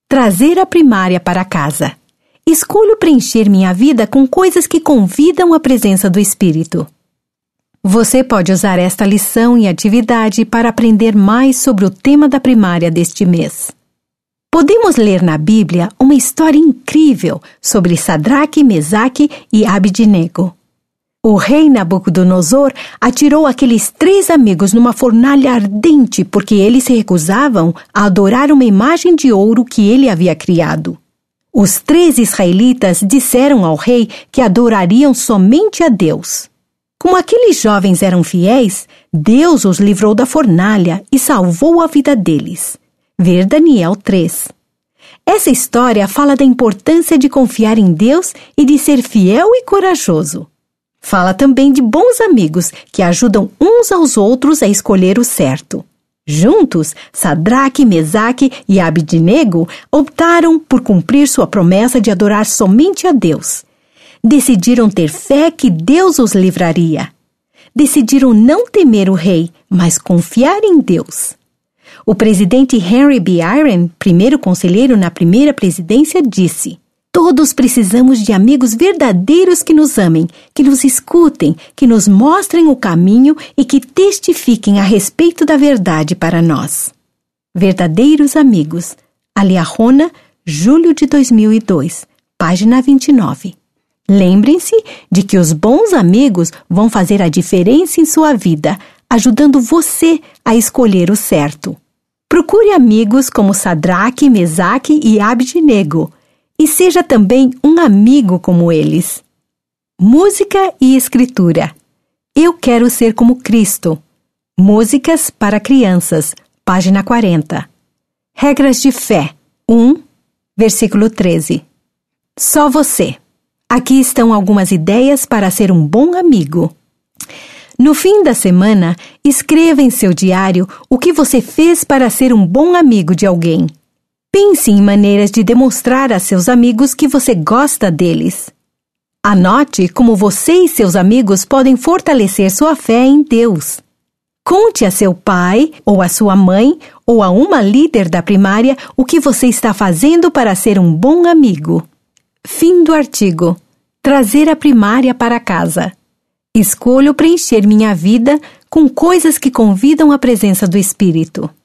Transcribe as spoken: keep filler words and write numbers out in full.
Trazer a primária para casa. Escolho preencher minha vida com coisas que convidam a presença do Espírito. Você pode usar esta lição e atividade para aprender mais sobre o tema da primária deste mês. Podemos ler na Bíblia uma história incrível sobre Sadraque, Mesaque e Abidnego. O rei Nabucodonosor atirou aqueles três amigos numa fornalha ardente porque eles se recusavam a adorar uma imagem de ouro que ele havia criado. Os três israelitas disseram ao rei que adorariam somente a Deus. Como aqueles jovens eram fiéis, Deus os livrou da fornalha e salvou a vida deles. Ver Daniel três. Essa história fala da importância de confiar em Deus e de ser fiel e corajoso. Fala também de bons amigos que ajudam uns aos outros a escolher o certo. Juntos, Sadraque, Mesaque e Abidnego optaram por cumprir sua promessa de adorar somente a Deus. Decidiram ter fé que Deus os livraria. Decidiram não temer o rei, mas confiar em Deus. O presidente Henry B. Eyring, primeiro conselheiro na primeira presidência, disse: todos precisamos de amigos verdadeiros que nos amem, que nos escutem, que nos mostrem o caminho e que testifiquem a respeito da verdade para nós. Verdadeiros amigos. Aliahona, julho de dois mil e dois, página vinte e nove. Lembrem-se de que os bons amigos vão fazer a diferença em sua vida, ajudando você a escolher o certo. Procure amigos como Sadraque, Mesaque e Abidnego. E seja também um amigo como eles. Música e escritura. Eu quero ser como Cristo. Músicas para crianças, página quarenta. Regras de fé. um, versículo treze. Só você. Aqui estão algumas ideias para ser um bom amigo. No fim da semana, escreva em seu diário o que você fez para ser um bom amigo de alguém. Pense em maneiras de demonstrar a seus amigos que você gosta deles. Anote como você e seus amigos podem fortalecer sua fé em Deus. Conte a seu pai, ou a sua mãe, ou a uma líder da primária o que você está fazendo para ser um bom amigo. Fim do artigo. Trazer a primária para casa. Escolho preencher minha vida com coisas que convidam a presença do Espírito.